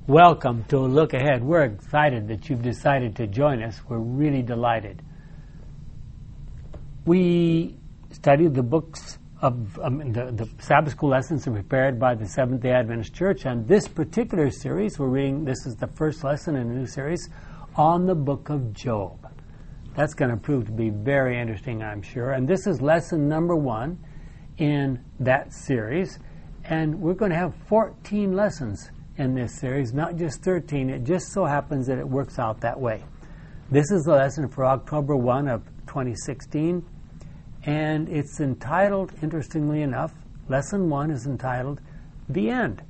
welcome to a look ahead. We're excited that you've decided to join us. We're really delighted. We studied the books of the Sabbath School lessons prepared by the Seventh-day Adventist Church. And this particular series, we're reading, this is the first lesson in a new series on the book of Job. That's going to prove to be very interesting, I'm sure. And this is lesson number 1 in that series. And we're going to have 14 lessons in this series, not just 13. It just so happens that it works out that way. This is the lesson for October 1 of 2016, and it's entitled, interestingly enough, Lesson 1 is entitled, The End.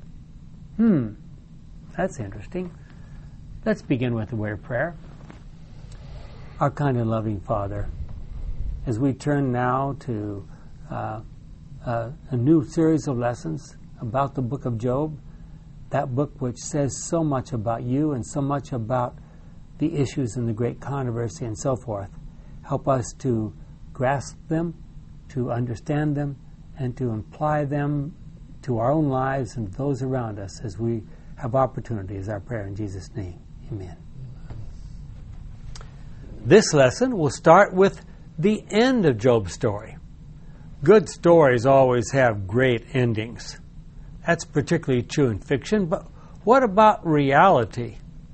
That's interesting. Let's begin with a word of prayer. Our kind and loving Father, as we turn now to a new series of lessons about the book of Job, that book which says so much about you and so much about the issues in the great controversy and so forth. Help us to grasp them, to understand them, and to apply them to our own lives and those around us as we have opportunity, is our prayer in Jesus' name. Amen. This lesson will start with the end of Job's story. Good stories always have great endings. That's particularly true in fiction, but what about reality?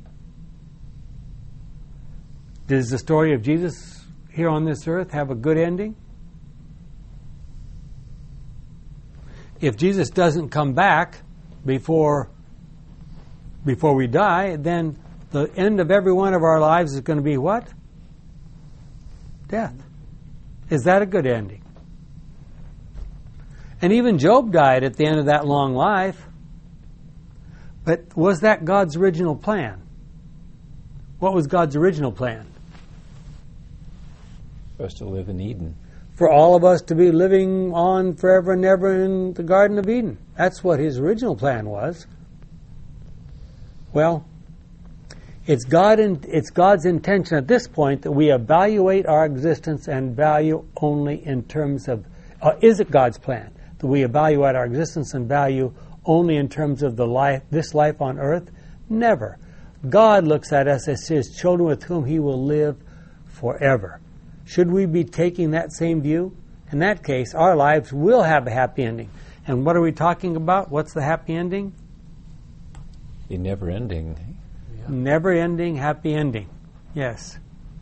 Does the story of Jesus here on this earth have a good ending? If Jesus doesn't come back before we die, then the end of every one of our lives is going to be what? Death. Is that a good ending? And even Job died at the end of that long life. But was that God's original plan? What was God's original plan? For us to live in Eden. For all of us to be living on forever and ever in the Garden of Eden. That's what his original plan was. Well, it's God's intention at this point that we evaluate our existence and value only in terms of, is it God's plan that we evaluate our existence and value only in terms of this life on earth? Never. God looks at us as his children with whom he will live forever. Should we be taking that same view? In that case, our lives will have a happy ending. And what are we talking about? What's the happy ending? The never-ending. Yeah. Never-ending, happy ending. Yes.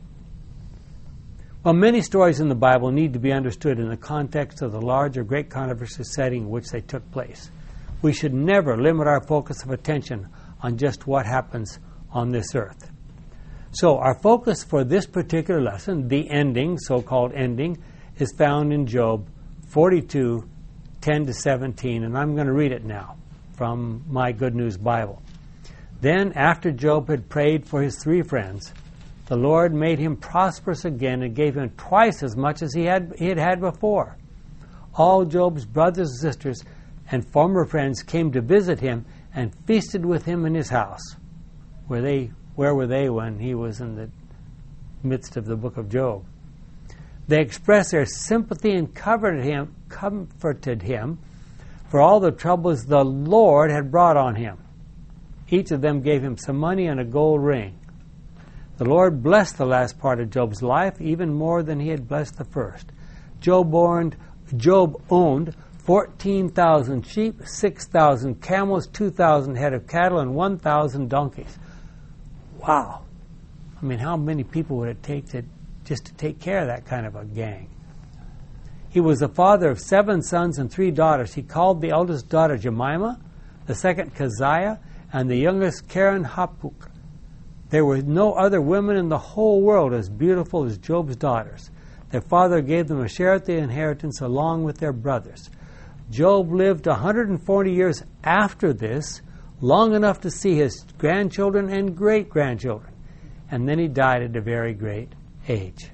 Well, many stories in the Bible need to be understood in the context of the large or great controversy setting in which they took place. We should never limit our focus of attention on just what happens on this earth. So our focus for this particular lesson, the ending, so-called ending, is found in Job 42, 10 to 17, and I'm going to read it now from my Good News Bible. Then, after Job had prayed for his 3 friends, the Lord made him prosperous again and gave him twice as much as he had before. All Job's brothers and sisters and former friends came to visit him and feasted with him in his house. Where were they when he was in the midst of the book of Job? They expressed their sympathy and comforted him for all the troubles the Lord had brought on him. Each of them gave him some money and a gold ring. The Lord blessed the last part of Job's life even more than he had blessed the first. Job owned 14,000 sheep, 6,000 camels, 2,000 head of cattle, and 1,000 donkeys. Wow. I mean, how many people would it take to take care of that kind of a gang? He was the father of 7 sons and 3 daughters. He called the eldest daughter Jemimah, the second Keziah, and the youngest Karen Hapuk. There were no other women in the whole world as beautiful as Job's daughters. Their father gave them a share of the inheritance along with their brothers. Job lived 140 years after this, long enough to see his grandchildren and great-grandchildren. And then he died at a very great age.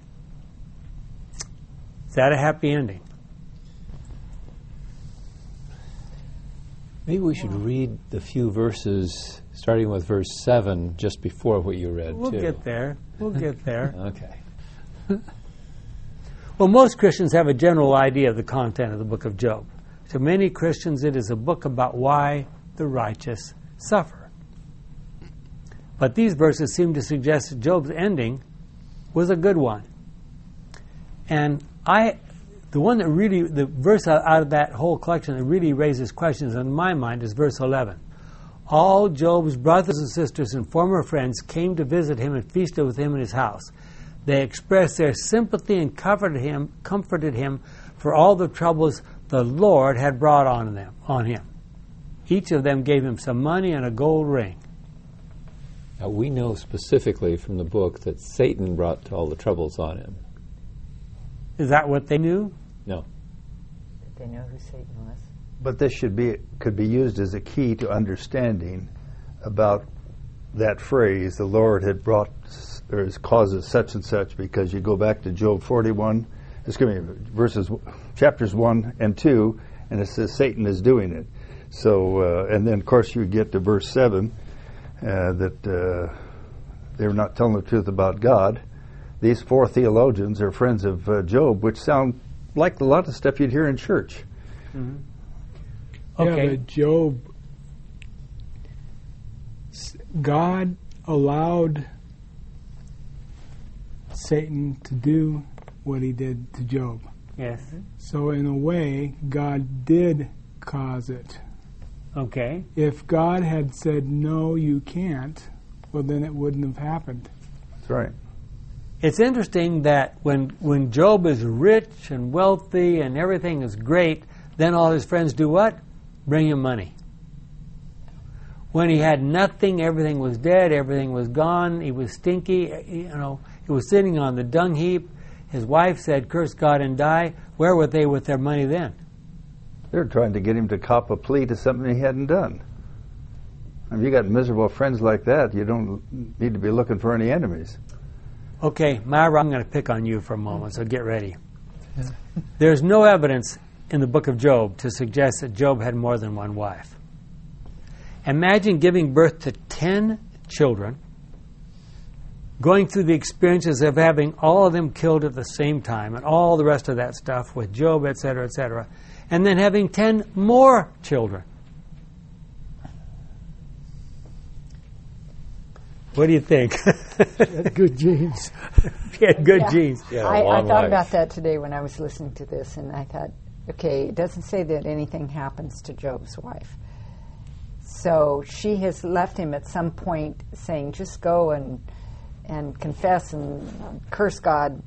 Is that a happy ending? Maybe we should read the few verses, starting with verse 7, just before what you read, We'll too. get there. Okay. Well, most Christians have a general idea of the content of the book of Job. To many Christians, it is a book about why the righteous suffer. But these verses seem to suggest that Job's ending was a good one. And the verse out of that whole collection that really raises questions in my mind is verse 11. All Job's brothers and sisters and former friends came to visit him and feasted with him in his house. They expressed their sympathy and comforted him for all the troubles the Lord had brought on him. Each of them gave him some money and a gold ring. Now, we know specifically from the book that Satan brought all the troubles on him. Is that what they knew? No. Did they know who Satan was? But this could be used as a key to understanding about that phrase, the Lord had brought or causes such and such, because you go back to Job 41, chapters 1 and 2, and it says Satan is doing it. So, and then of course you get to verse 7, that they're not telling the truth about God. These four theologians are friends of Job, which sound like a lot of stuff you'd hear in church. Mm-hmm. Yeah, but Job, God allowed Satan to do what he did to Job. Yes. So in a way, God did cause it. Okay. If God had said, no, you can't, well, then it wouldn't have happened. That's right. It's interesting that when Job is rich and wealthy and everything is great, then all his friends do what? Bring him money. When he had nothing, everything was dead, everything was gone, he was stinky, he was sitting on the dung heap. His wife said, curse God and die. Where were they with their money then? They're trying to get him to cop a plea to something he hadn't done. If you got miserable friends like that, you don't need to be looking for any enemies. Okay, Myra, I'm going to pick on you for a moment, so get ready. There's no evidence in the book of Job to suggest that Job had more than one wife. Imagine giving birth to 10 children, going through the experiences of having all of them killed at the same time and all the rest of that stuff with Job, etc., and then having 10 more children. What do you think? Good genes. He had good genes. Yeah, I thought about that today when I was listening to this, and I thought, okay, it doesn't say that anything happens to Job's wife. So she has left him at some point saying, just go and confess and curse God.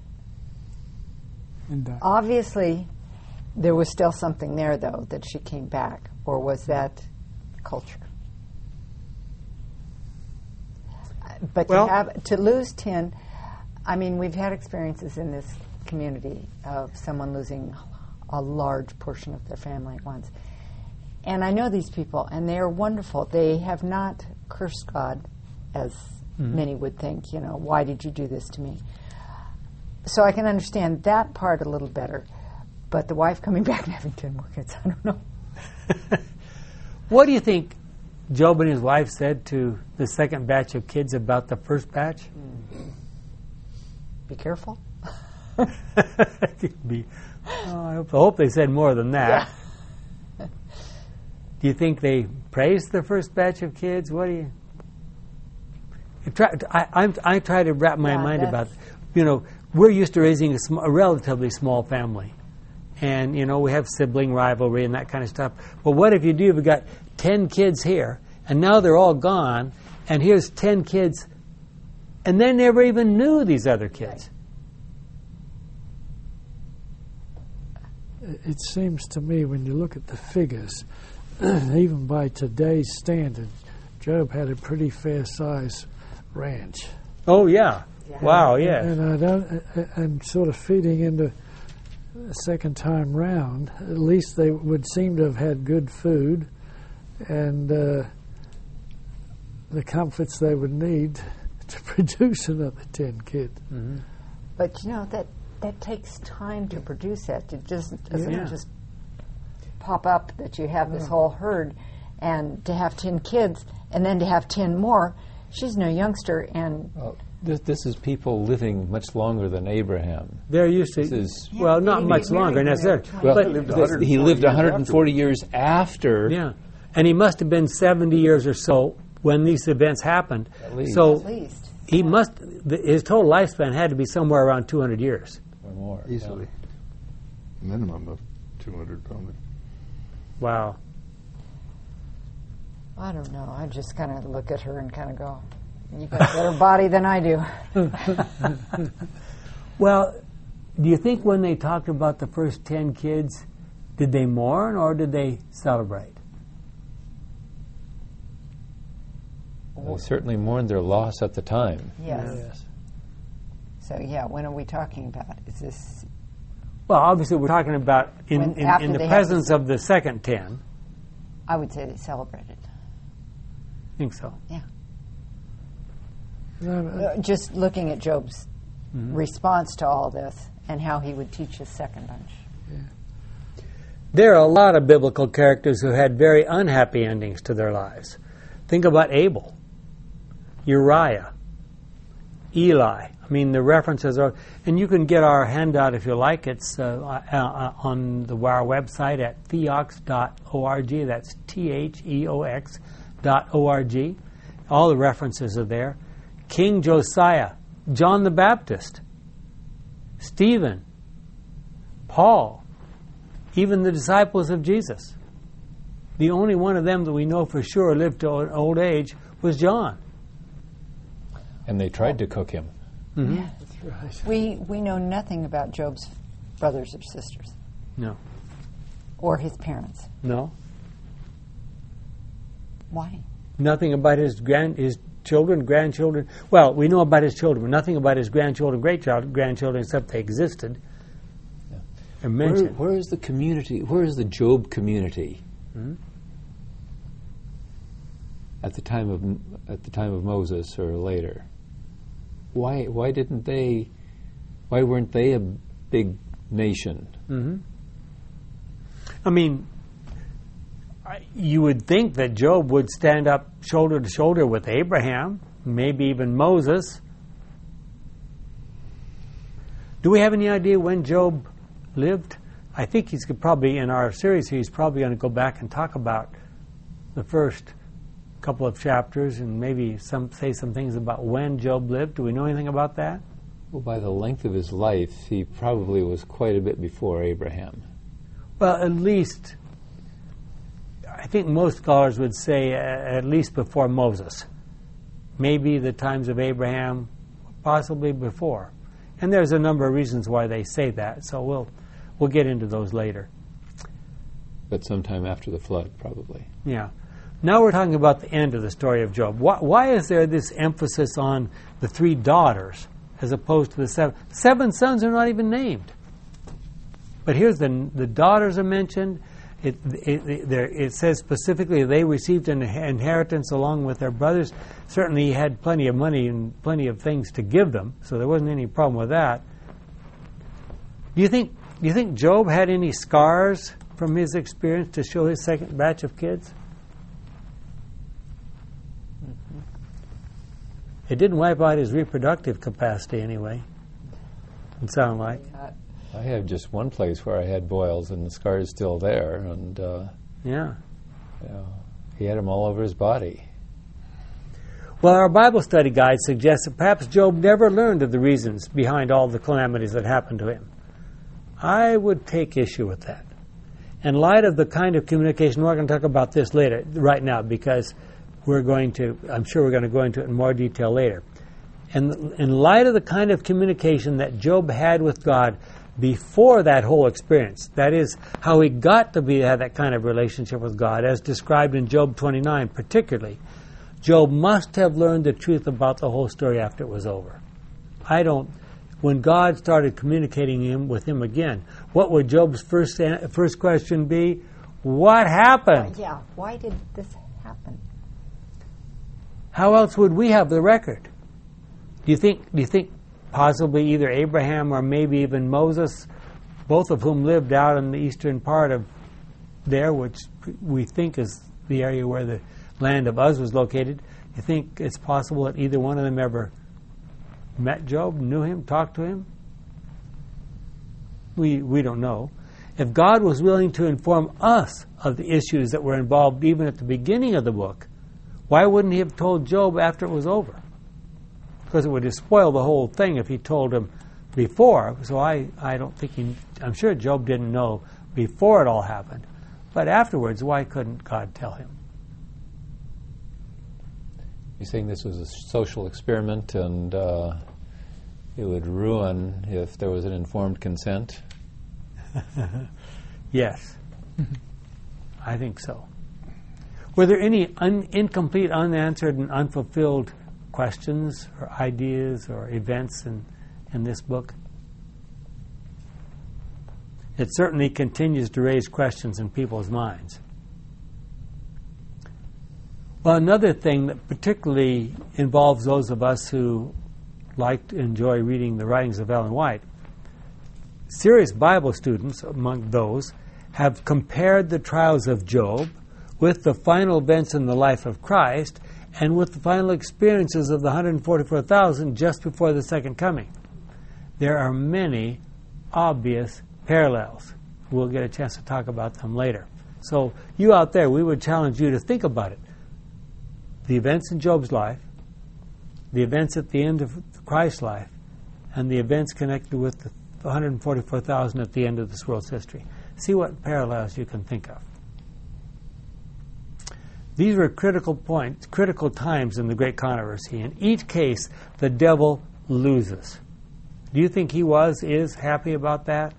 And, Obviously, there was still something there, though, that she came back. Or was that culture? But to lose 10, I mean, we've had experiences in this community of someone losing a large portion of their family at once. And I know these people, and they are wonderful. They have not cursed God, as many would think, why did you do this to me? So I can understand that part a little better. But the wife coming back and having 10 more kids, I don't know. What do you think Job and his wife said to the second batch of kids about the first batch? Be careful. I hope they said more than that. Yeah. Do you think they praised the first batch of kids? What do you... I try to wrap my mind about, we're used to raising a relatively small family. And, we have sibling rivalry and that kind of stuff. Well, what if you've got 10 kids here, and now they're all gone, and here's 10 kids, and they never even knew these other kids? It seems to me when you look at the figures, even by today's standard, Job had a pretty fair-sized ranch. Oh, yeah. Wow, yeah. And I'm sort of feeding into the second time round. At least they would seem to have had good food and the comforts they would need to produce another 10 kids. Mm-hmm. But that takes time to produce that. It doesn't just pop up that you have this whole herd, and to have 10 kids and then to have 10 more. She's no youngster, and This is people living much longer than Abraham. They're used to, not much longer necessarily. But he lived 140 years after. Yeah, and he must have been 70 years or so when these events happened. At least. So At least. he must. His total lifespan had to be somewhere around 200 years. Or more. Easily. Minimum of 200 probably. Wow. I don't know. I just kind of look at her and kind of go, "You got a better body than I do." Well, do you think when they talked about the first 10 kids, did they mourn or did they celebrate? They certainly mourned their loss at the time. Yes. So yeah, when are we talking about? Is this? Well, obviously we're talking about in After the they had presence the- of the second 10. I would say they celebrated. I think so. Yeah. No, Just looking at Job's response to all this and how he would teach his second bunch. There are a lot of biblical characters who had very unhappy endings to their lives. Think about Abel, Uriah, Eli. I mean, the references are, and you can get our handout if you like. It's on our website at theox.org. That's theox.org. All the references are there. King Josiah, John the Baptist, Stephen, Paul, even the disciples of Jesus. The only one of them that we know for sure lived to old age was John. And they tried to cook him. Mm-hmm. We know nothing about Job's brothers or sisters No. or his parents. No. Why? Nothing about his children, grandchildren. Well, we know about his children, but nothing about his grandchildren, grandchildren, except they existed. Yeah. And mentioned. Where is the community? Where is the Job community? At the time of Moses or later? Why weren't they a big nation? Mm-hmm. I mean, you would think that Job would stand up shoulder to shoulder with Abraham, maybe even Moses. Do we have any idea when Job lived? I think he's probably, in our series, he's probably going to go back and talk about the first couple of chapters and maybe say some things about when Job lived. Do we know anything about that? Well, by the length of his life, he probably was quite a bit before Abraham. Well, at least, I think most scholars would say at least before Moses. Maybe the times of Abraham, possibly before. And there's a number of reasons why they say that, so we'll get into those later. But sometime after the flood, probably. Yeah. Now we're talking about the end of the story of Job. Why is there this emphasis on the 3 daughters as opposed to the 7? 7 sons are not even named. But here's the daughters are mentioned. It says specifically they received an inheritance along with their brothers. Certainly he had plenty of money and plenty of things to give them, so there wasn't any problem with that. Do you think Job had any scars from his experience to show his second batch of kids? It didn't wipe out his reproductive capacity anyway. It sounded like. I have just one place where I had boils, and the scar is still there, and Yeah. he had them all over his body. Well, our Bible study guide suggests that perhaps Job never learned of the reasons behind all the calamities that happened to him. I would take issue with that. In light of the kind of communication, we're going to talk about this later, right now, because I'm sure we're going to go into it in more detail later. And in light of the kind of communication that Job had with God before that whole experience, that is, how he got to have that kind of relationship with God, as described in Job 29 particularly, Job must have learned the truth about the whole story after it was over. When God started communicating with him again, what would Job's first question be? What happened? Yeah, why did this happen? How else would we have the record? Do you think possibly either Abraham or maybe even Moses, both of whom lived out in the eastern part of there, which we think is the area where the land of Uz was located, you think it's possible that either one of them ever met Job, knew him, talked to him? We don't know. If God was willing to inform us of the issues that were involved even at the beginning of the book, Why wouldn't he have told Job after it was over? Because it would have spoiled the whole thing if he told him before. So I don't think I'm sure Job didn't know before it all happened. But afterwards, why couldn't God tell him? You're saying this was a social experiment and it would ruin if there was an informed consent? Yes. I think so. Were there any incomplete, unanswered, and unfulfilled questions or ideas or events in this book? It certainly continues to raise questions in people's minds. Well, another thing that particularly involves those of us who like to enjoy reading the writings of Ellen White, serious Bible students among those have compared the trials of Job with the final events in the life of Christ and with the final experiences of the 144,000 just before the second coming. There are many obvious parallels. We'll get a chance to talk about them later. So you out there, we would challenge you to think about it. The events in Job's life, the events at the end of Christ's life, and the events connected with the 144,000 at the end of this world's history. See what parallels you can think of. These were critical points, critical times in the great controversy. In each case, the devil loses. Do you think he is happy about that?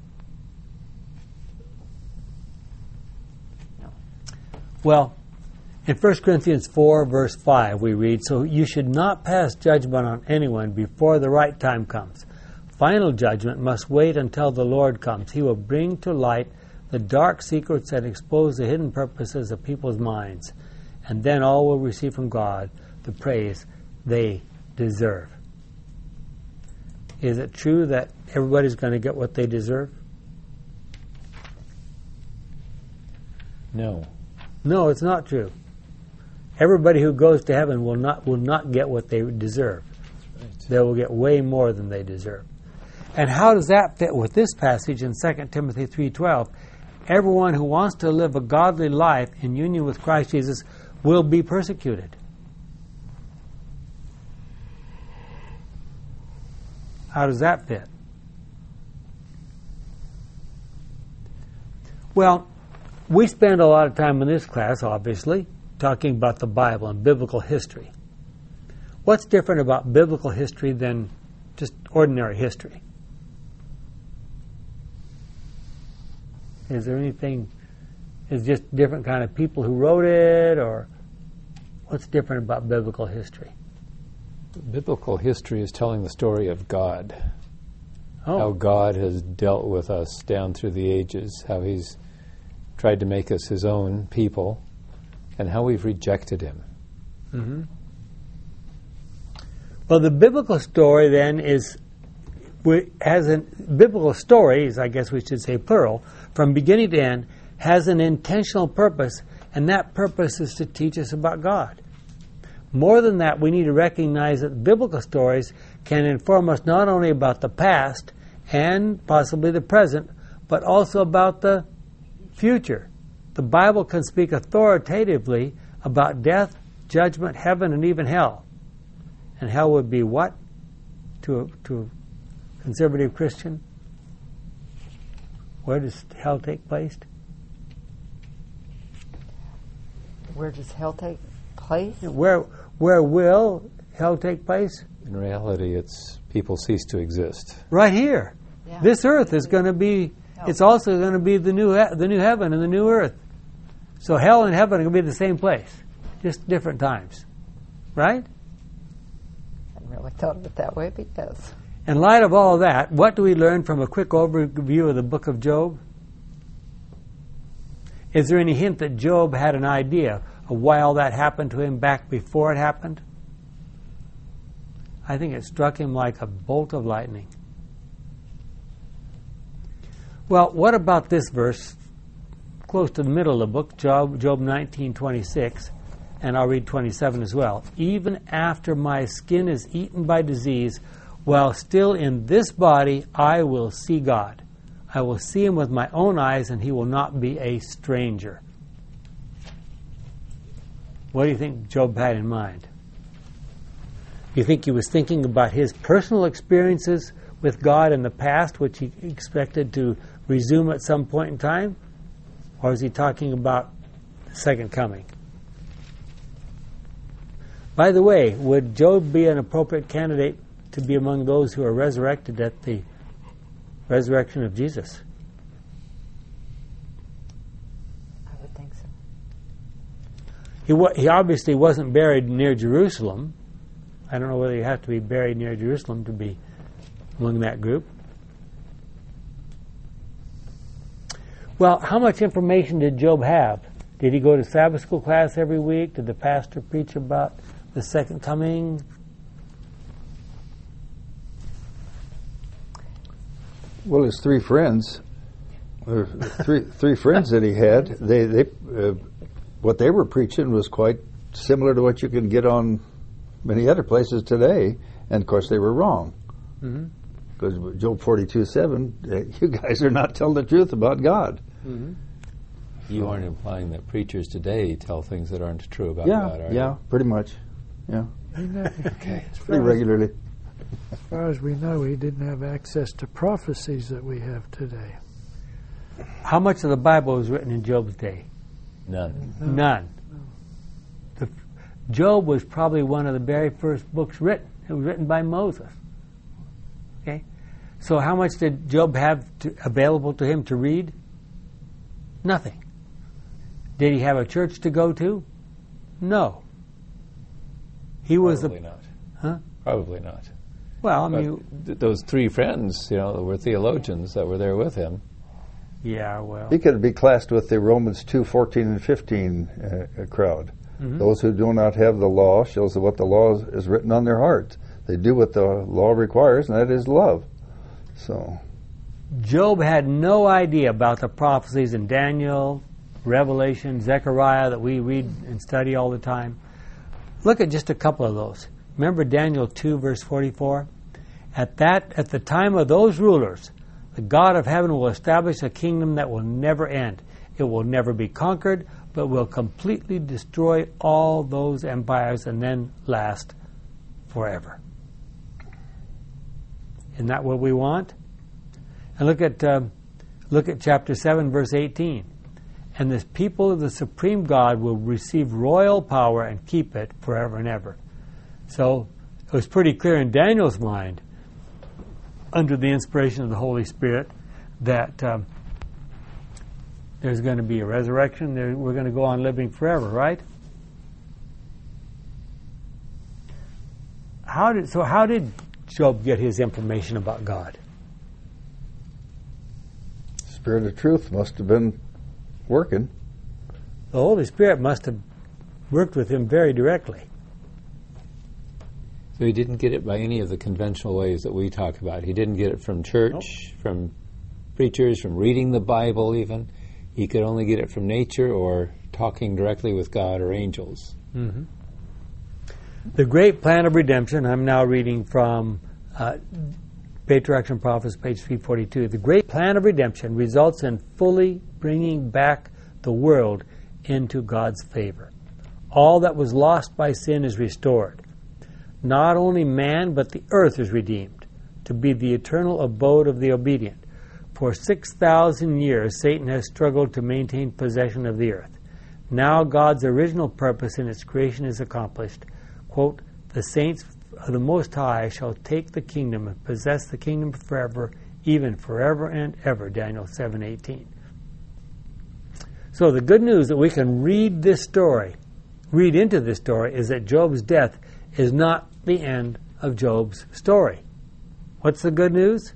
No. Well, in 1 Corinthians 4, verse 5, we read, "So you should not pass judgment on anyone before the right time comes. Final judgment must wait until the Lord comes. He will bring to light the dark secrets and expose the hidden purposes of people's minds. And then all will receive from God the praise they deserve." Is it true that everybody's going to get what they deserve? No. No, it's not true. Everybody who goes to heaven will not get what they deserve. Right. They will get way more than they deserve. And how does that fit with this passage in 2 Timothy 3:12? Everyone who wants to live a godly life in union with Christ Jesus will be persecuted. How does that fit? Well, we spend a lot of time in this class, obviously, talking about the Bible and biblical history. What's different about biblical history than just ordinary history? Is there anything, is just different kind of people who wrote it, or what's different about biblical history? Biblical history is telling the story of God. Oh. How God has dealt with us down through the ages, how He's tried to make us His own people, and how we've rejected Him. Mm-hmm. Well, the biblical story then biblical stories, I guess we should say plural, from beginning to end, has an intentional purpose, and that purpose is to teach us about God. More than that, we need to recognize that biblical stories can inform us not only about the past and possibly the present, but also about the future. The Bible can speak authoritatively about death, judgment, heaven, and even hell. And hell would be what to a conservative Christian? Where does hell take place? Where does hell take place? Where will hell take place? In reality, it's people cease to exist. Right here. Yeah. This earth is going to be. It's also going to be the new heaven and the new earth. So hell and heaven are going to be the same place, just different times, right? I hadn't really thought of it that way, but yes. In light of all that, what do we learn from a quick overview of the book of Job? Is there any hint that Job had an idea of why all that happened to him back before it happened? I think it struck him like a bolt of lightning. Well, what about this verse, close to the middle of the book, Job 19:26, and I'll read 27 as well. "Even after my skin is eaten by disease, while still in this body, I will see God. I will see Him with my own eyes, and He will not be a stranger." What do you think Job had in mind? You think he was thinking about his personal experiences with God in the past, which he expected to resume at some point in time? Or is he talking about the second coming? By the way, would Job be an appropriate candidate to be among those who are resurrected at the resurrection of Jesus? I would think so. He obviously wasn't buried near Jerusalem. I don't know whether you have to be buried near Jerusalem to be among that group. Well, how much information did Job have? Did he go to Sabbath school class every week? Did the pastor preach about the second coming? Well, his three friends, or three friends that he had, they what they were preaching was quite similar to what you can get on many other places today, and of course they were wrong. Because Job 42:7, you guys are not telling the truth about God. You aren't implying that preachers today tell things that aren't true about God, are you? Yeah, pretty much. Yeah, Okay. pretty regularly. As far as we know, he didn't have access to prophecies that we have today. How much of the Bible was written in Job's day? None. None. Job was probably one of the very first books written. It was written by Moses. Okay? So how much did Job have available to him to read? Nothing. Did he have a church to go to? No. He was Probably not. Huh? Probably not. Well, I But mean, those three friends, were theologians that were there with him. yeah, well. He could be classed with the Romans 2:14 and 15 crowd. Those who do not have the law shows what the law is written on their hearts. They do what the law requires, and that is love. So, Job had no idea about the prophecies in Daniel, Revelation, Zechariah that we read and study all the time. Look at just a couple of those. Remember Daniel 2, verse 44? At the time of those rulers, the God of heaven will establish a kingdom that will never end. It will never be conquered, but will completely destroy all those empires and then last forever. Isn't that what we want? And look at chapter 7, verse 18. And the people of the supreme God will receive royal power and keep it forever and ever. So it was pretty clear in Daniel's mind, under the inspiration of the Holy Spirit, that there's going to be a resurrection. We're going to go on living forever, right? How did Job get his information about God? Spirit of truth must have been working. The Holy Spirit must have worked with him very directly. So he didn't get it by any of the conventional ways that we talk about. He didn't get it from church, from preachers, from reading the Bible even. He could only get it from nature or talking directly with God or angels. Mm-hmm. The Great Plan of Redemption, I'm now reading from Patriarchs and Prophets, page 342. The Great Plan of Redemption results in fully bringing back the world into God's favor. All that was lost by sin is restored. Not only man, but the earth is redeemed to be the eternal abode of the obedient. For 6,000 years, Satan has struggled to maintain possession of the earth. Now God's original purpose in its creation is accomplished. Quote, the saints of the Most High shall take the kingdom and possess the kingdom forever, even forever and ever, Daniel 7:18. So the good news that we can read into this story, is that Job's death is not the end of Job's story. What's the good news?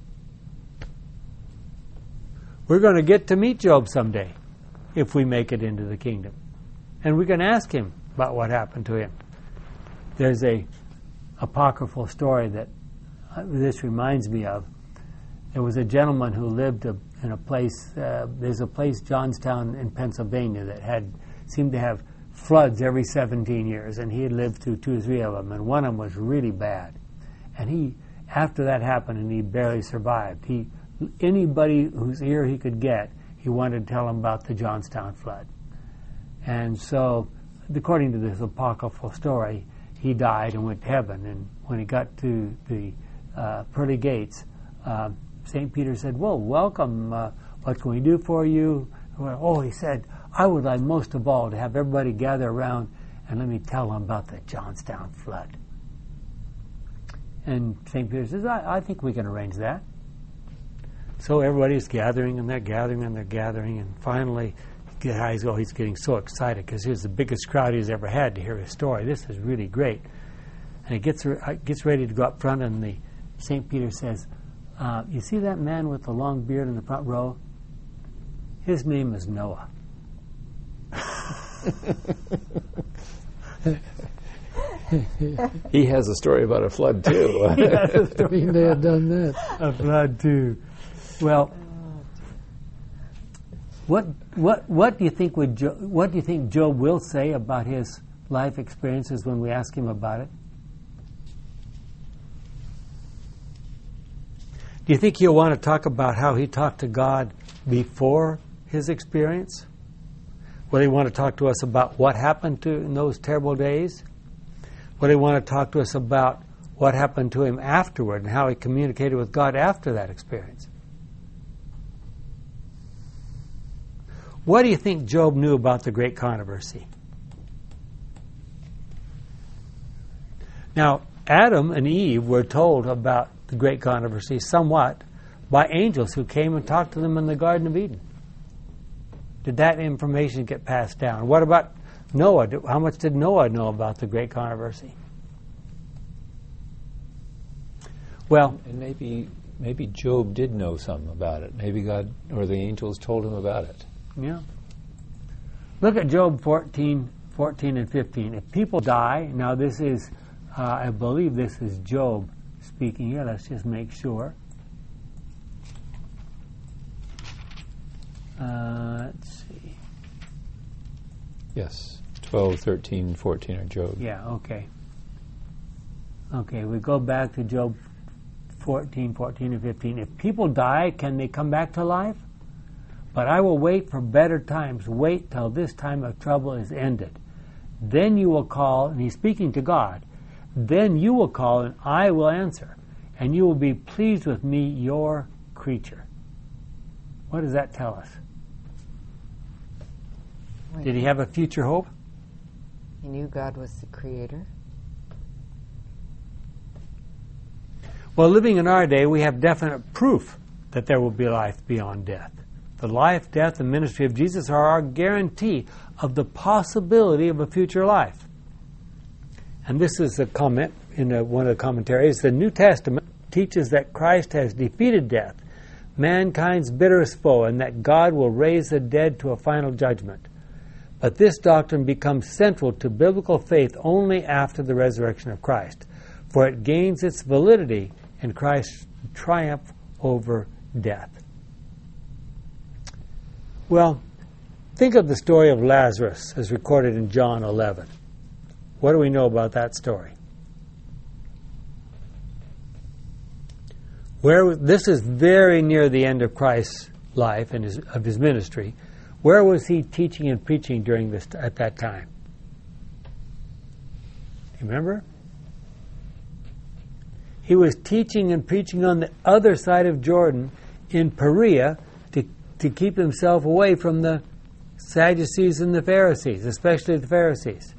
We're going to get to meet Job someday, if we make it into the kingdom. And we can ask him about what happened to him. There's a apocryphal story that this reminds me of. There was a gentleman who lived in a place, there's a place, Johnstown in Pennsylvania, that seemed to have floods every 17 years, and he had lived through 2 or 3 of them, and one of them was really bad. And after that happened, and he barely survived, anybody whose ear he could get, he wanted to tell them about the Johnstown flood. And so according to this apocryphal story, he died and went to heaven. And when he got to the pearly gates, St. Peter said, "Well, welcome. What can we do for you?" Well, he said, "I would like most of all to have everybody gather around and let me tell them about the Johnstown flood." And St. Peter says, I think we can arrange that. So everybody's gathering, and they're gathering, and they're gathering, and finally, he's getting so excited because here's the biggest crowd he's ever had to hear his story. This is really great. And he gets ready to go up front, and St. Peter says, "You see that man with the long beard in the front row? His name is Noah." He has a story about a flood too. I mean, they had done that. A flood too. Well, what do you think what do you think Job will say about his life experiences when we ask him about it? Do you think he'll want to talk about how he talked to God before his experience? Will he want to talk to us about what happened in those terrible days? Will he want to talk to us about what happened to him afterward and how he communicated with God after that experience? What do you think Job knew about the great controversy? Now, Adam and Eve were told about the great controversy somewhat by angels who came and talked to them in the Garden of Eden. Did that information get passed down? What about Noah? How much did Noah know about the great controversy? Well, and maybe Job did know something about it. Maybe God or the angels told him about it. Yeah. Look at Job 14 and 15. If people die, now this is, I believe this is Job speaking here. Let's just make sure. Let's see. Yes. 12, 13, 14 are Job. Yeah, okay. Okay, we go back to Job 14 and 15. If people die, can they come back to life? But I will wait for better times. Wait till this time of trouble is ended. Then you will call, and he's speaking to God. Then you will call, and I will answer. And you will be pleased with me, your creature. What does that tell us? Did he have a future hope? He knew God was the creator. Well, living in our day, we have definite proof that there will be life beyond death. The life, death, and ministry of Jesus are our guarantee of the possibility of a future life. And this is a comment in one of the commentaries. The New Testament teaches that Christ has defeated death, mankind's bitterest foe, and that God will raise the dead to a final judgment. But this doctrine becomes central to biblical faith only after the resurrection of Christ, for it gains its validity in Christ's triumph over death. Well, think of the story of Lazarus as recorded in John 11. What do we know about that story? This is very near the end of Christ's life and of his ministry. Where was he teaching and preaching at that time? Do you remember? He was teaching and preaching on the other side of Jordan in Perea to keep himself away from the Sadducees and the Pharisees, especially the Pharisees.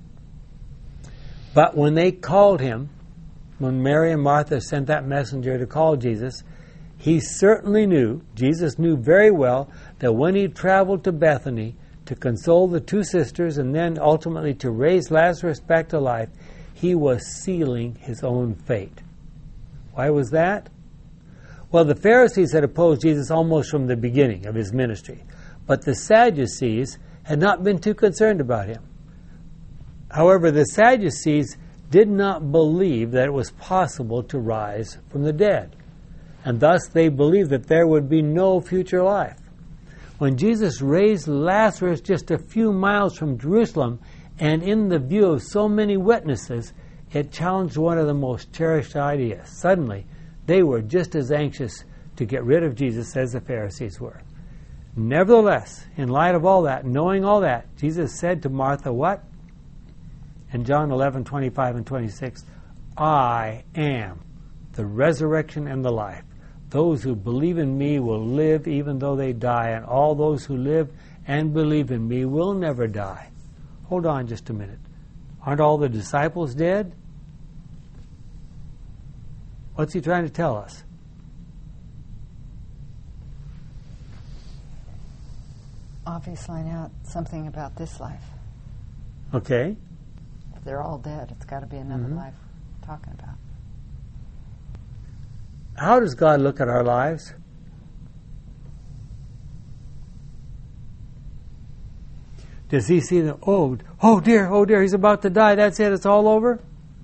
But when they called him, when Mary and Martha sent that messenger to call Jesus, Jesus knew very well that when he traveled to Bethany to console the two sisters and then ultimately to raise Lazarus back to life, he was sealing his own fate. Why was that? Well, the Pharisees had opposed Jesus almost from the beginning of his ministry, but the Sadducees had not been too concerned about him. However, the Sadducees did not believe that it was possible to rise from the dead, and thus they believed that there would be no future life. When Jesus raised Lazarus just a few miles from Jerusalem and in the view of so many witnesses, it challenged one of the most cherished ideas. Suddenly, they were just as anxious to get rid of Jesus as the Pharisees were. Nevertheless, in light of all that, knowing all that, Jesus said to Martha, what? in John 11:25 and 26, I am the resurrection and the life. Those who believe in me will live even though they die, and all those who live and believe in me will never die. Hold on just a minute. Aren't all the disciples dead? What's he trying to tell us? Obviously not something about this life. Okay. If they're all dead, it's got to be another life we're talking about. How does God look at our lives? Does he see them, oh dear, he's about to die, that's it, it's all over?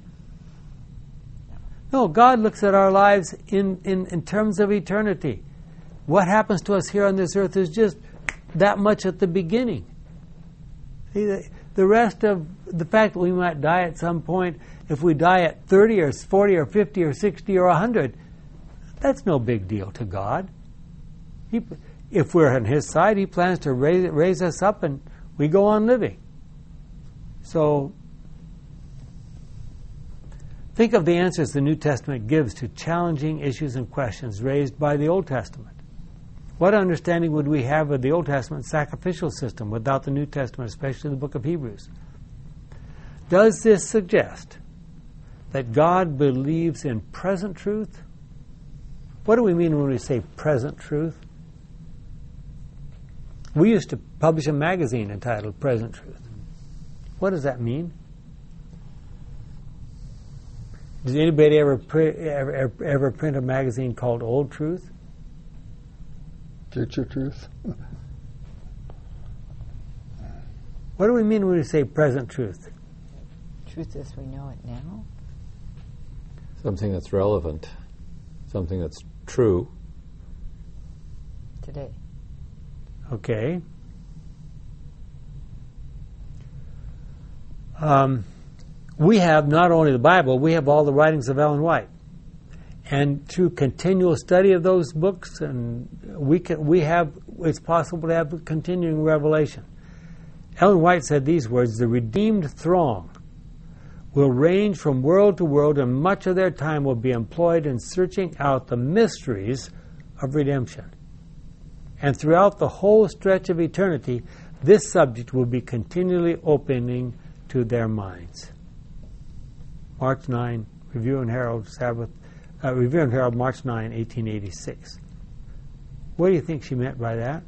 No, God looks at our lives in terms of eternity. What happens to us here on this earth is just that much at the beginning. See, the rest of the fact that we might die at some point, if we die at 30 or 40 or 50 or 60 or 100, that's no big deal to God. If we're on His side, He plans to raise us up and we go on living. So, think of the answers the New Testament gives to challenging issues and questions raised by the Old Testament. What understanding would we have of the Old Testament sacrificial system without the New Testament, especially the book of Hebrews? Does this suggest that God believes in present truth? What do we mean when we say present truth? We used to publish a magazine entitled Present Truth. What does that mean? Does anybody ever print a magazine called Old Truth? Future Truth. What do we mean when we say present truth? Truth as we know it now. Something that's relevant. Something that's true. Today. Okay. We have not only the Bible, we have all the writings of Ellen White. And through continual study of those books, and it's possible to have continuing revelation. Ellen White said these words, "The redeemed throng will range from world to world, and much of their time will be employed in searching out the mysteries of redemption. And throughout the whole stretch of eternity, this subject will be continually opening to their minds." March 9, Review and Herald, March 9, 1886. What do you think she meant by that?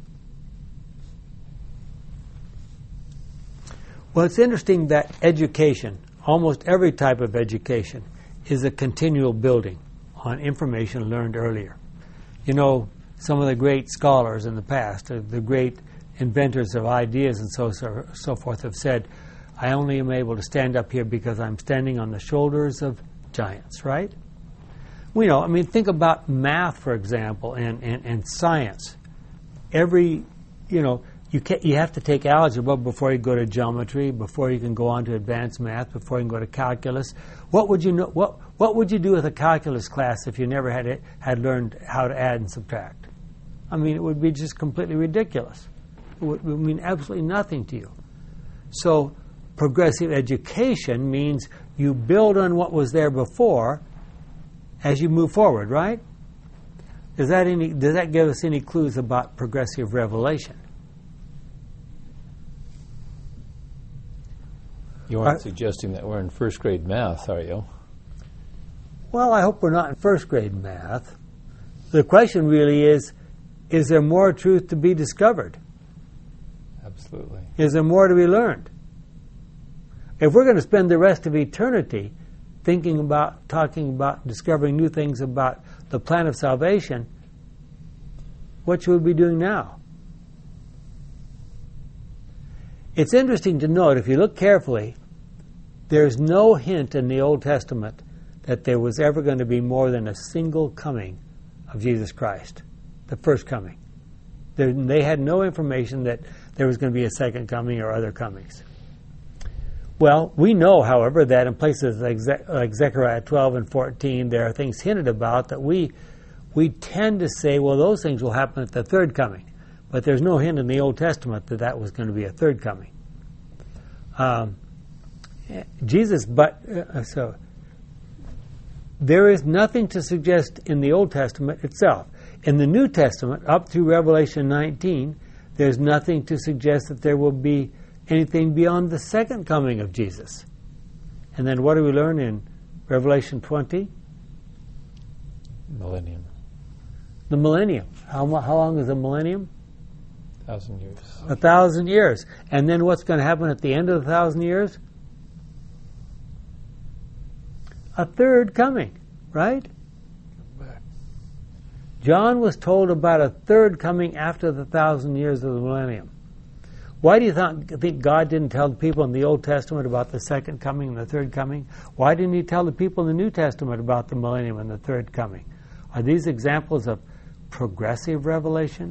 Well, it's interesting that education, almost every type of education, is a continual building on information learned earlier. You know, some of the great scholars in the past, the great inventors of ideas and so forth have said, I only am able to stand up here because I'm standing on the shoulders of giants, right? We know, think about math, for example, and science. You have to take algebra before you go to geometry, before you can go on to advanced math, before you can go to calculus. What would you know? What would you do with a calculus class if you never had learned how to add and subtract? It would be just completely ridiculous. It would mean absolutely nothing to you. So, progressive education means you build on what was there before as you move forward, right? Does that give us any clues about progressive revelation? You aren't suggesting that we're in first grade math, are you? Well, I hope we're not in first grade math. The question really is there more truth to be discovered? Absolutely. Is there more to be learned? If we're going to spend the rest of eternity thinking about, talking about, discovering new things about the plan of salvation, what should we be doing now? It's interesting to note, if you look carefully, there's no hint in the Old Testament that there was ever going to be more than a single coming of Jesus Christ, the first coming. They had no information that there was going to be a second coming or other comings. Well, we know, however, that in places like Zechariah 12 and 14, there are things hinted about that we tend to say, well, those things will happen at the third coming. But there's no hint in the Old Testament that was going to be a third coming. Jesus, so there is nothing to suggest in the Old Testament itself. In the New Testament, up through Revelation 19, there's nothing to suggest that there will be anything beyond the second coming of Jesus. And then what do we learn in Revelation 20? Millennium. The millennium. How long is a millennium? 1,000 years. 1,000 years. And then what's going to happen at the end of the 1,000 years? A third coming, right? John was told about a third coming after the 1,000 years of the millennium. Why do you think God didn't tell the people in the Old Testament about the second coming and the third coming? Why didn't He tell the people in the New Testament about the millennium and the third coming? Are these examples of progressive revelation?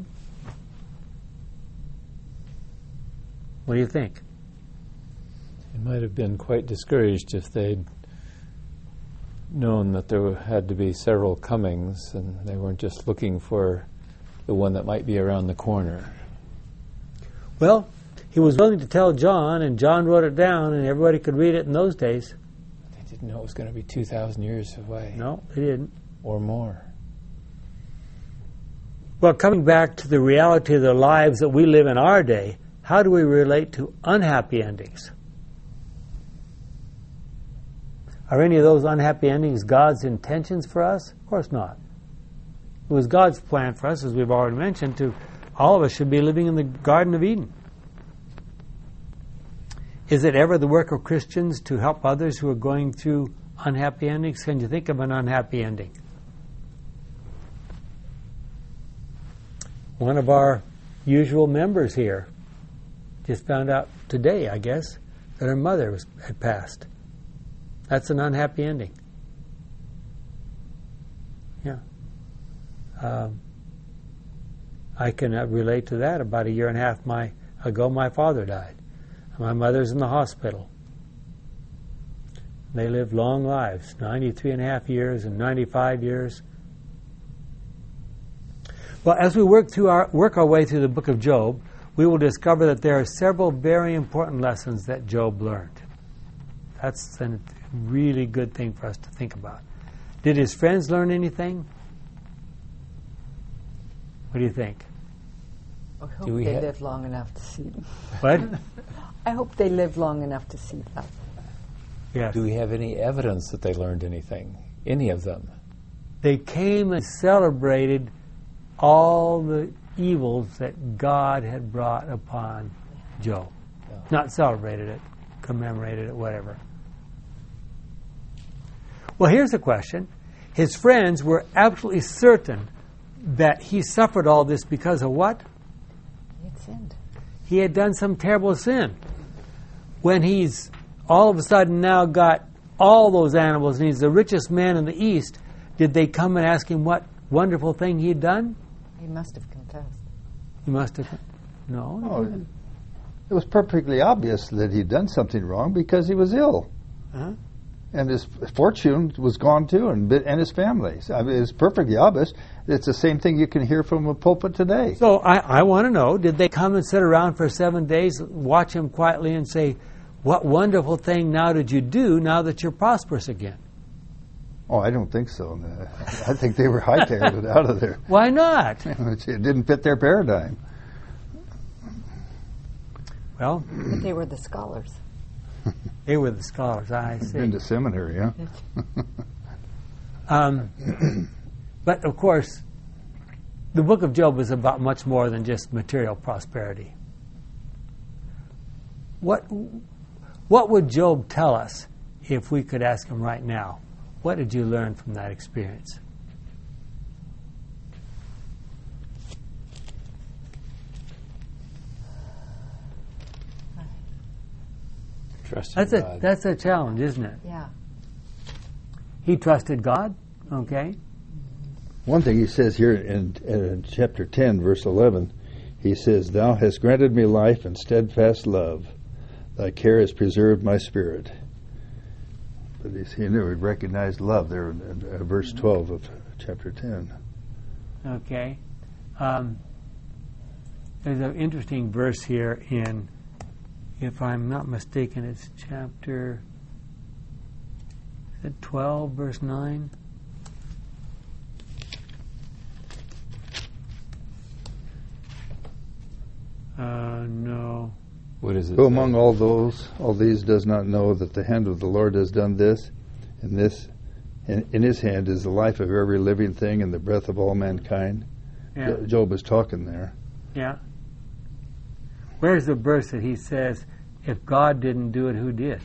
What do you think? They might have been quite discouraged if they'd known that there had to be several comings and they weren't just looking for the one that might be around the corner. Well, He was willing to tell John, and John wrote it down, and everybody could read it in those days. They didn't know it was going to be 2,000 years away. No, they didn't. Or more. Well, coming back to the reality of the lives that we live in our day, how do we relate to unhappy endings? Are any of those unhappy endings God's intentions for us? Of course not. It was God's plan for us, as we've already mentioned, to all of us should be living in the Garden of Eden. Is it ever the work of Christians to help others who are going through unhappy endings? Can you think of an unhappy ending? One of our usual members here just found out today, I guess, that her mother had passed. That's an unhappy ending. Yeah. I can relate to that. About a year and a half ago, my father died. My mother's in the hospital. They lived long lives, 93 and a half years and 95 years. Well, as we work our way through the book of Job, we will discover that there are several very important lessons that Job learned. That's a really good thing for us to think about. Did his friends learn anything? What do you think? I hope they live long enough to see them. What? I hope they live long enough to see that. Yes. Do we have any evidence that they learned anything? Any of them? They came and celebrated all the evils that God had brought upon Job. Yeah. Not celebrated it, commemorated it, whatever. Well, here's the question. His friends were absolutely certain that he suffered all this because of what? He had sinned. He had done some terrible sin. When he's all of a sudden now got all those animals and he's the richest man in the East, did they come and ask him what wonderful thing he'd done? He must have confessed. He must have. No. Oh, it was perfectly obvious that he'd done something wrong because he was ill. Uh-huh. And his fortune was gone too, and his family. I mean, it's perfectly obvious. It's the same thing you can hear from a pulpit today. So I want to know, did they come and sit around for 7 days, watch him quietly and say, what wonderful thing now did you do now that you're prosperous again? Oh, I don't think so. I think they were hightailed it out of there. Why not? It didn't fit their paradigm. Well, but they were the scholars. They were the scholars, I see. Been to seminary, huh? But of course, the book of Job is about much more than just material prosperity. What would Job tell us if we could ask him right now? What did you learn from that experience? That's a challenge, isn't it? Yeah. He trusted God, okay? One thing he says here in chapter 10, verse 11, he says, "Thou hast granted me life and steadfast love. Thy care has preserved my spirit." But he knew, he recognized love there in verse 12 of chapter 10. Okay. There's an interesting verse here in if I'm not mistaken, it's chapter 12, verse 9. No. What is it? Who among all these does not know that the hand of the Lord has done this, and this, and in his hand is the life of every living thing and the breath of all mankind? Yeah. Job is talking there. Yeah. Where's the verse that he says, if God didn't do it, who did?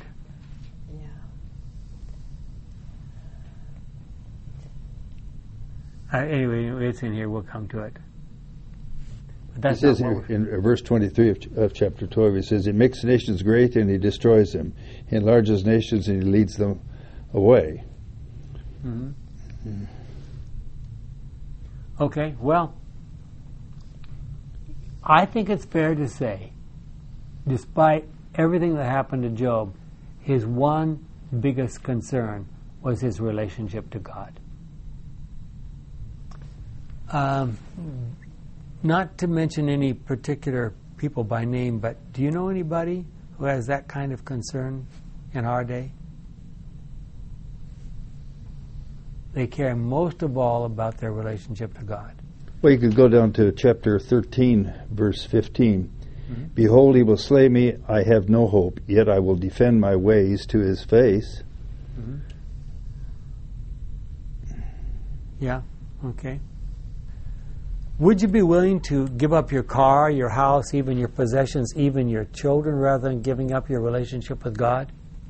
Anyway, it's in here. We'll come to it. But that's It says in verse 23 of chapter 12, he says, he makes nations great and he destroys them. He enlarges nations and he leads them away. Mm-hmm. Okay, well, I think it's fair to say, despite everything that happened to Job, his one biggest concern was his relationship to God. Not to mention any particular people by name, but do you know anybody who has that kind of concern in our day? They care most of all about their relationship to God. Well, you could go down to chapter 13, verse 15. Mm-hmm. Behold, he will slay me. I have no hope, yet I will defend my ways to his face. Mm-hmm. Yeah, okay. Would you be willing to give up your car, your house, even your possessions, even your children, rather than giving up your relationship with God?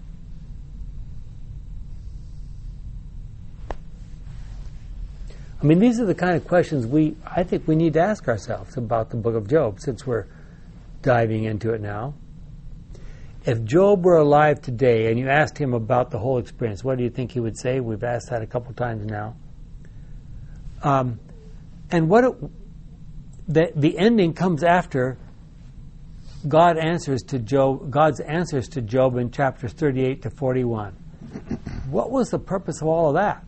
I mean, these are the kind of questions I think we need to ask ourselves about the book of Job, since we're diving into it now. If Job were alive today and you asked him about the whole experience, what do you think he would say? We've asked that a couple times now. And the ending comes after God's answers to Job in chapters 38 to 41. What was the purpose of all of that?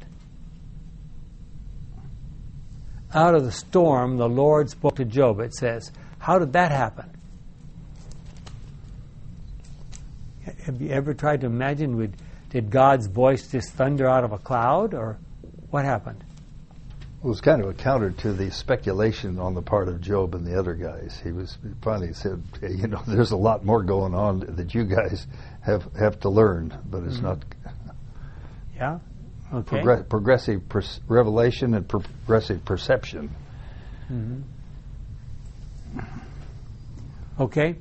Out of the storm, the Lord spoke to Job, it says. How did that happen? Have you ever tried to imagine, did God's voice just thunder out of a cloud, or what happened? It was kind of a counter to the speculation on the part of Job and the other guys. He finally said, you know, there's a lot more going on that you guys have to learn, but it's not. Yeah. Okay. Progressive revelation and progressive perception. Mm-hmm. Okay.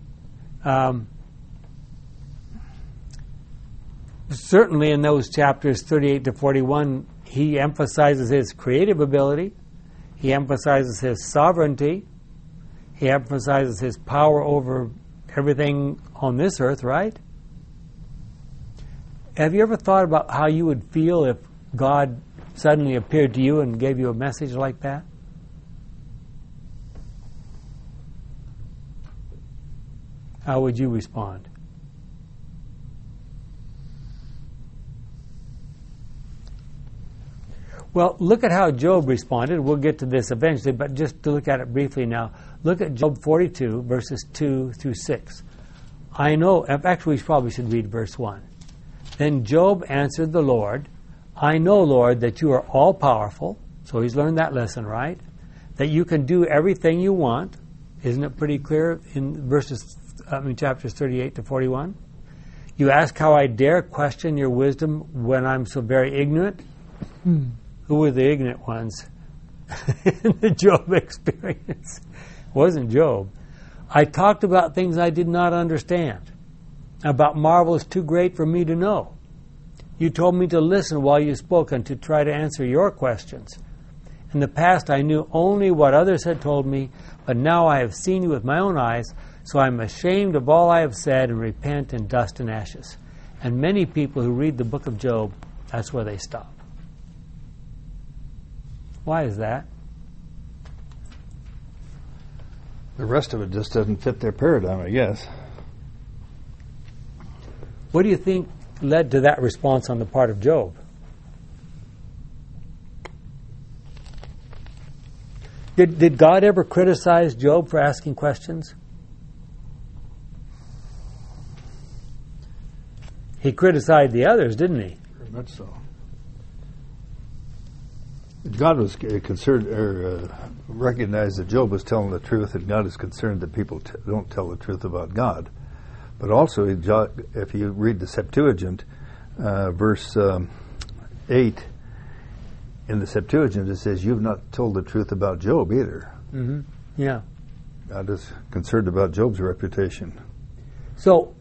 Certainly in those chapters 38 to 41, he emphasizes his creative ability. He emphasizes his sovereignty. He emphasizes his power over everything on this earth, right? Have you ever thought about how you would feel if God suddenly appeared to you and gave you a message like that? How would you respond? Well, look at how Job responded. We'll get to this eventually, but just to look at it briefly now. Look at Job 42, verses 2 through 6. I know, actually we probably should read verse 1. Then Job answered the Lord, I know, Lord, that you are all-powerful. So he's learned that lesson, right? That you can do everything you want. Isn't it pretty clear in chapters 38 to 41? You ask how I dare question your wisdom when I'm so very ignorant. Who were the ignorant ones in the Job experience? It wasn't Job. I talked about things I did not understand, about marvels too great for me to know. You told me to listen while you spoke and to try to answer your questions. In the past, I knew only what others had told me, but now I have seen you with my own eyes, so I'm ashamed of all I have said and repent in dust and ashes. And many people who read the book of Job, that's where they stop. Why is that? The rest of it just doesn't fit their paradigm, I guess. What do you think led to that response on the part of Job? Did God ever criticize Job for asking questions? He criticized the others, didn't he? Very much so. God was concerned, or recognized that Job was telling the truth, and God is concerned that people don't tell the truth about God. But also, if you read the Septuagint, verse 8, in the Septuagint, it says, "You've not told the truth about Job either." Mm-hmm. Yeah. God is concerned about Job's reputation. So,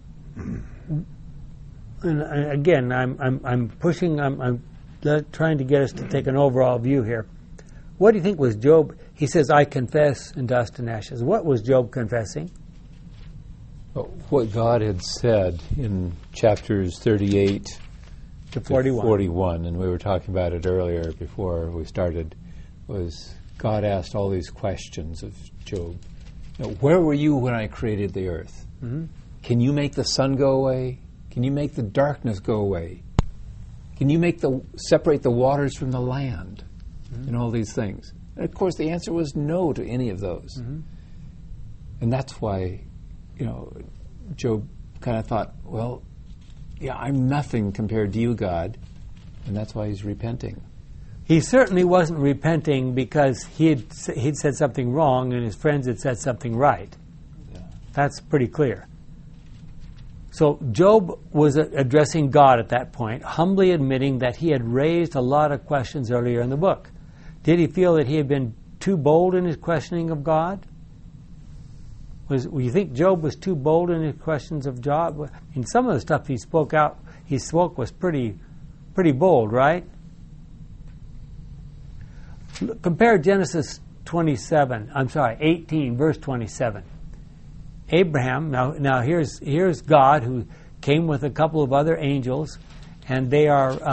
and again, I'm pushing. I'm trying to get us to take an overall view here. What do you think was Job? He says, "I confess in dust and ashes." What was Job confessing? Well, what God had said in chapters 38 to 41, and we were talking about it earlier before we started, was God asked all these questions of Job. Where were you when I created the earth? Mm-hmm. Can you make the sun go away? Can you make the darkness go away? Can you separate the waters from the land? Mm-hmm. And all these things. And of course, the answer was no to any of those. Mm-hmm. And that's why, Job kind of thought, well, yeah, I'm nothing compared to you, God. And that's why he's repenting. He certainly wasn't repenting because he'd said something wrong and his friends had said something right. Yeah. That's pretty clear. So Job was addressing God at that point, humbly admitting that he had raised a lot of questions earlier in the book. Did he feel that he had been too bold in his questioning of God? You think Job was too bold in his questions of God? I mean, some of the stuff he spoke was pretty bold, right? Compare Genesis 18, verse 27. Abraham, now here's God who came with a couple of other angels, and they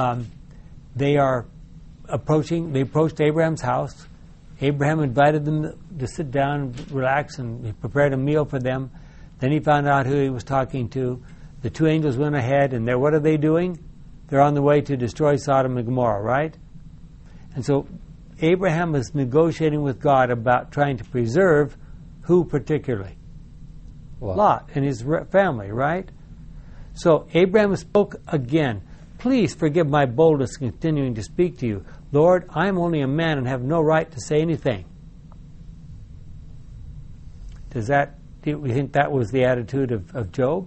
approached Abraham's house. Abraham invited them to sit down and relax, and he prepared a meal for them. Then he found out who he was talking to. The two angels went ahead, and what are they doing? They're on the way to destroy Sodom and Gomorrah, right? And so Abraham is negotiating with God about trying to preserve who particularly? Lot and his family, right? So Abraham spoke again. "Please forgive my boldness in continuing to speak to you. Lord, I am only a man and have no right to say anything." Do we think that was the attitude of Job?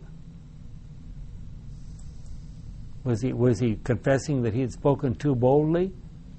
Was he confessing that he had spoken too boldly?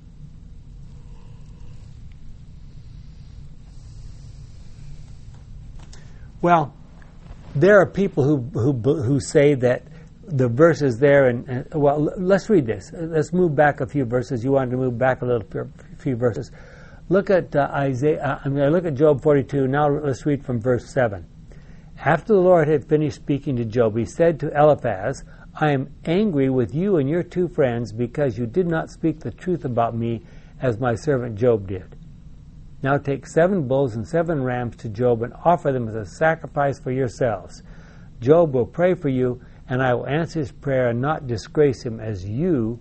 Well, there are people who say that the verses there, let's read this. Let's move back a few verses. You wanted to move back a few verses. Look at look at Job 42. Now let's read from verse 7. After the Lord had finished speaking to Job, he said to Eliphaz, "I am angry with you and your two friends because you did not speak the truth about me as my servant Job did. Now take 7 bulls and 7 rams to Job and offer them as a sacrifice for yourselves. Job will pray for you, and I will answer his prayer and not disgrace you as you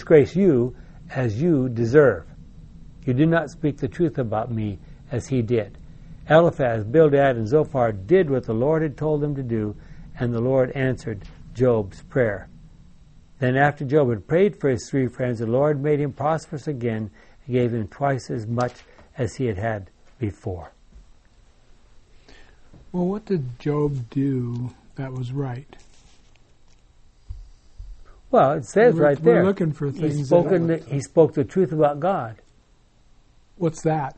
deserve. You did not speak the truth about me as he did." Eliphaz, Bildad, and Zophar did what the Lord had told them to do, and the Lord answered Job's prayer. Then after Job had prayed for his 3 friends, the Lord made him prosperous again and gave him twice as much as he had had before. Well, what did Job do that was right? Well, it says right there. We're looking for things. He spoke the truth about God. What's that?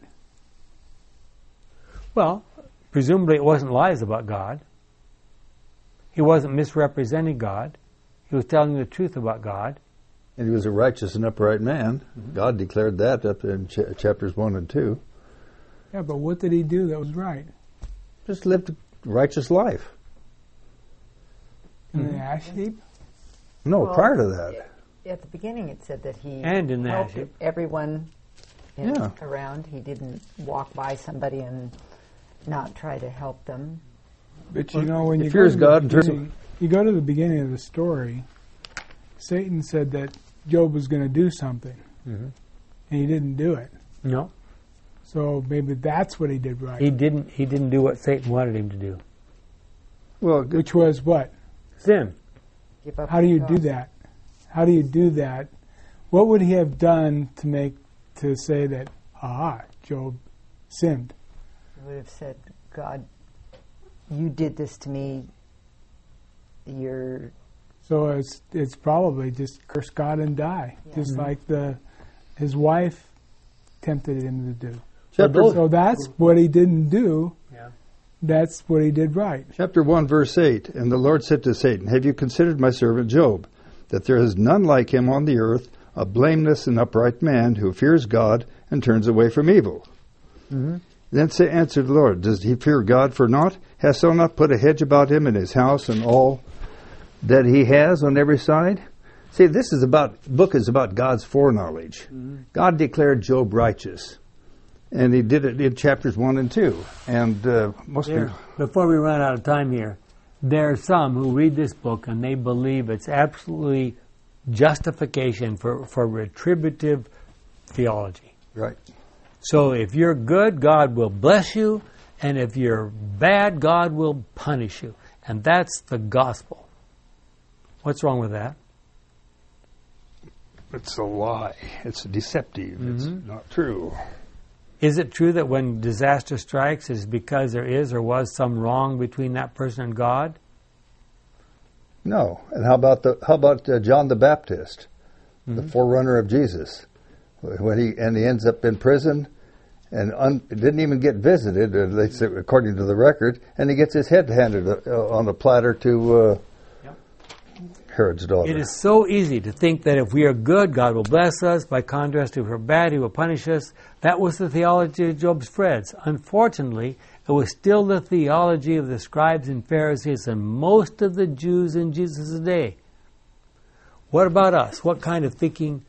Well, presumably it wasn't lies about God. He wasn't misrepresenting God. He was telling the truth about God. And he was a righteous and upright man. Mm-hmm. God declared that up in chapters 1 and 2. Yeah, but what did he do that was right? Just lived a righteous life. In the ash heap? No, prior to that. At the beginning it said that he helped everyone around. He didn't walk by somebody and not try to help them. But you know, when you go to the beginning of the story, Satan said that Job was going to do something, and he didn't do it. No. So maybe that's what he did right. He didn't do what Satan wanted him to do. Well, which was what? Sin. Give up How do on you God. do that? How do you do that? What would he have done to say that, Job sinned? He would have said, God, you did this to me. So it's probably just curse God and die, just like his wife tempted him to do. So that's what he didn't do. Yeah. That's what he did right. Chapter 1, verse 8, And the Lord said to Satan, Have you considered my servant Job, that there is none like him on the earth, a blameless and upright man who fears God and turns away from evil? Mm-hmm. Then answered the Lord, Does he fear God for naught? Hast thou not put a hedge about him and his house and all that he has on every side? See, book is about God's foreknowledge. Mm-hmm. God declared Job righteous. And he did it in chapters 1 and 2. And before we run out of time here, there are some who read this book and they believe it's absolutely justification for retributive theology. Right. So if you're good, God will bless you, and if you're bad, God will punish you. And that's the gospel. What's wrong with that? It's a lie. It's deceptive. Mm-hmm. It's not true. Is it true that when disaster strikes, it's because there is or was some wrong between that person and God? No. And how about John the Baptist, the forerunner of Jesus, when he ends up in prison and didn't even get visited, they say, according to the record, and he gets his head handed on a platter to Herod's daughter. It is so easy to think that if we are good, God will bless us. By contrast, if we're bad, He will punish us. That was the theology of Job's friends. Unfortunately, it was still the theology of the scribes and Pharisees and most of the Jews in Jesus' day. What about us? What kind of thinking?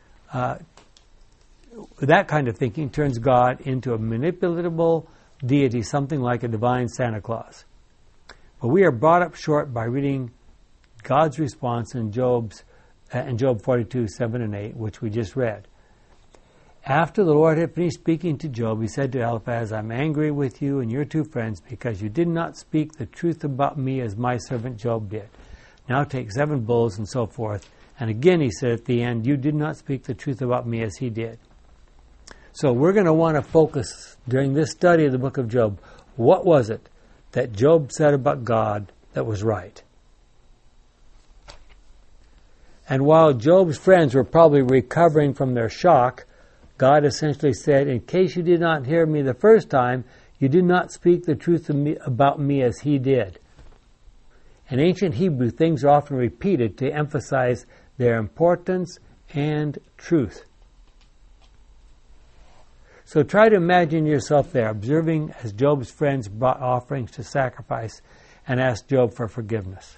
That kind of thinking turns God into a manipulatable deity, something like a divine Santa Claus. But we are brought up short by reading God's response in Job 42, 7 and 8, which we just read. After the Lord had finished speaking to Job, He said to Eliphaz, I'm angry with you and your two friends because you did not speak the truth about me as my servant Job did. Now take 7 bulls and so forth. And again He said at the end, you did not speak the truth about me as he did. So we're going to want to focus during this study of the book of Job. What was it that Job said about God that was right? And while Job's friends were probably recovering from their shock, God essentially said, in case you did not hear me the first time, you did not speak the truth about me as he did. In ancient Hebrew, things are often repeated to emphasize their importance and truth. So try to imagine yourself there, observing as Job's friends brought offerings to sacrifice and asked Job for forgiveness.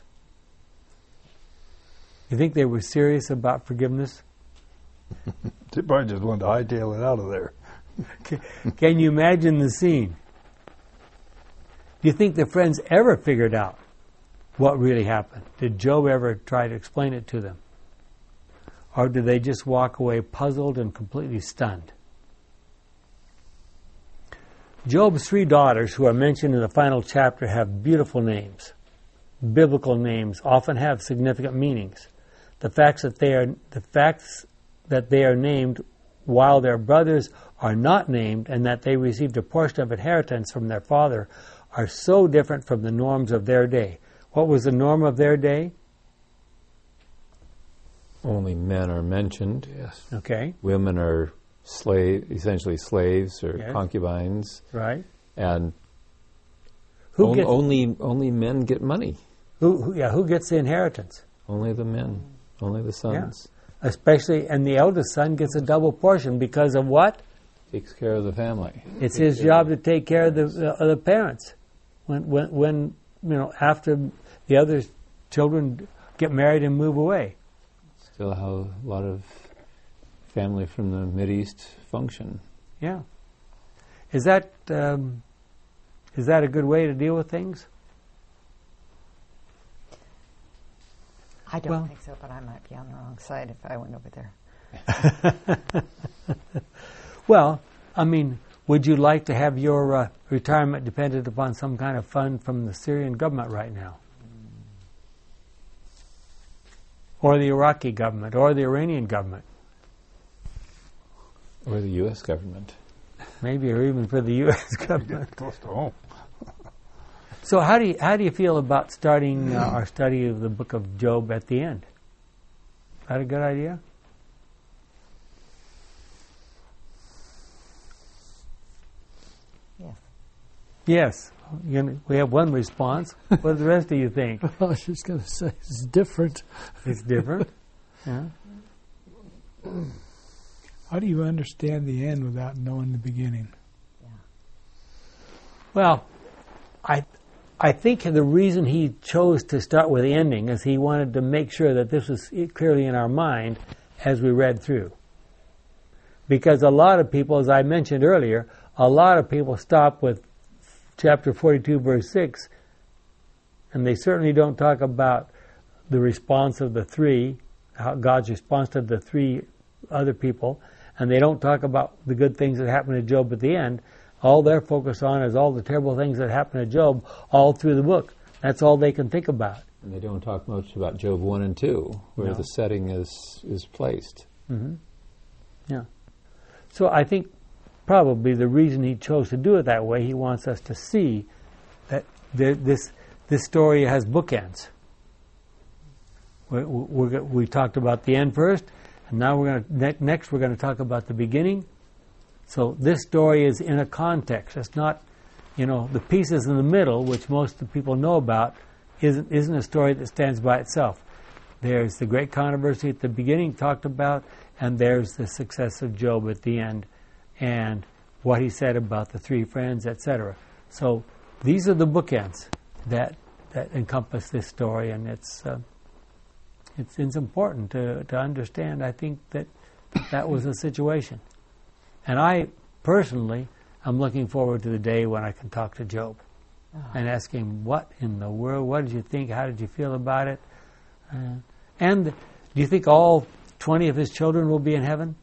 You think they were serious about forgiveness? They probably just wanted to hightail it out of there. Can you imagine the scene? Do you think the friends ever figured out what really happened? Did Job ever try to explain it to them? Or did they just walk away puzzled and completely stunned? Job's 3 daughters, who are mentioned in the final chapter, have beautiful names. Biblical names often have significant meanings. The facts that they are named while their brothers are not named and that they received a portion of inheritance from their father are so different from the norms of their day. What was the norm of their day? Only men are mentioned. Yes. Okay. Women are essentially slaves or concubines. Right. And only men get money. Who gets the inheritance? Only the men. Only the sons. Yeah. Especially, and the eldest son gets a double portion because of what? Takes care of the family. It's his job to take care of the parents. When after the other children get married and move away. Still how a lot of family from the Mideast function. Yeah. Is that a good way to deal with things? I don't think so, but I might be on the wrong side if I went over there. Well, I mean, would you like to have your retirement dependent upon some kind of fund from the Syrian government right now? or the Iraqi government, or the Iranian government. Or the U.S. government. Maybe, or even for the U.S. government. Close to home. So how do you feel about starting our study of the book of Job at the end? Is that a good idea? Yes. Yes. We have one response. What do the rest of you think? I was just going to say it's different. It's different. Yeah. How do you understand the end without knowing the beginning? Well, I think the reason he chose to start with the ending is he wanted to make sure that this was clearly in our mind as we read through. Because a lot of people, as I mentioned earlier, a lot of people stop with chapter 42, verse 6, and they certainly don't talk about the response of the three, how God's response to the three other people, and they don't talk about the good things that happened to Job at the end. All they're focused on is all the terrible things that happened to Job all through the book. That's all they can think about. And they don't talk much about Job 1 and 2, where the setting is placed. Mm-hmm. Yeah. So I think probably the reason he chose to do it that way, he wants us to see that this story has bookends. We talked about the end first, and now next we're going to talk about the beginning. So this story is in a context. It's not, the pieces in the middle, which most of the people know about, isn't a story that stands by itself. There's the great controversy at the beginning talked about, and there's the success of Job at the end, and what he said about the three friends, etc. So these are the bookends that encompass this story, and it's important to understand. I think that was the situation, and I personally am looking forward to the day when I can talk to Job and ask him, what in the world? What did you think? How did you feel about it? And do you think all 20 of his children will be in heaven?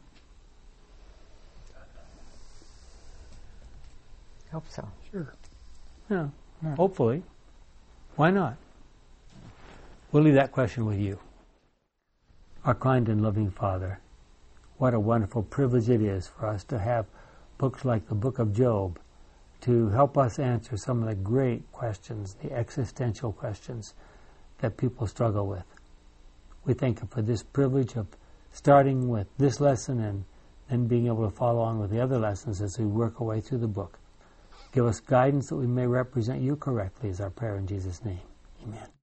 Hope so. Sure. Yeah, hopefully. Why not? We'll leave that question with you. Our kind and loving Father, what a wonderful privilege it is for us to have books like the Book of Job to help us answer some of the great questions, the existential questions that people struggle with. We thank you for this privilege of starting with this lesson and then being able to follow on with the other lessons as we work our way through the book. Give us guidance that we may represent you correctly is our prayer in Jesus' name. Amen.